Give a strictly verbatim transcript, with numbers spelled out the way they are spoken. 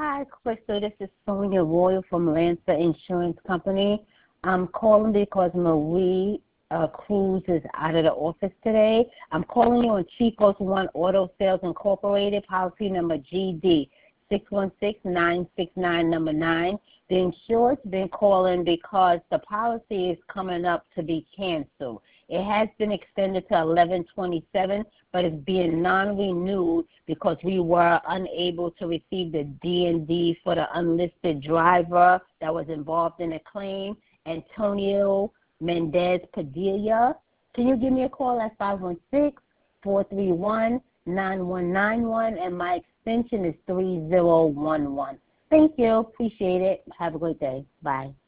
Hi, Crystal. This is Sonia Royal from Lancer Insurance Company. I'm calling because Marie uh, Cruz is out of the office today. I'm calling you on Chico's One Auto Sales Incorporated, policy number G D six one six nine six nine, number nine. The insured's been calling because the policy is coming up to be canceled. It has been extended to eleven twenty-seven, but it's being non-renewed because we were unable to receive the D and D for the unlisted driver that was involved in the claim, Antonio Mendez Padilla. Can you give me a call at five one six, four three one, nine one nine one, and my extension is three zero one one. Thank you. Appreciate it. Have a great day. Bye.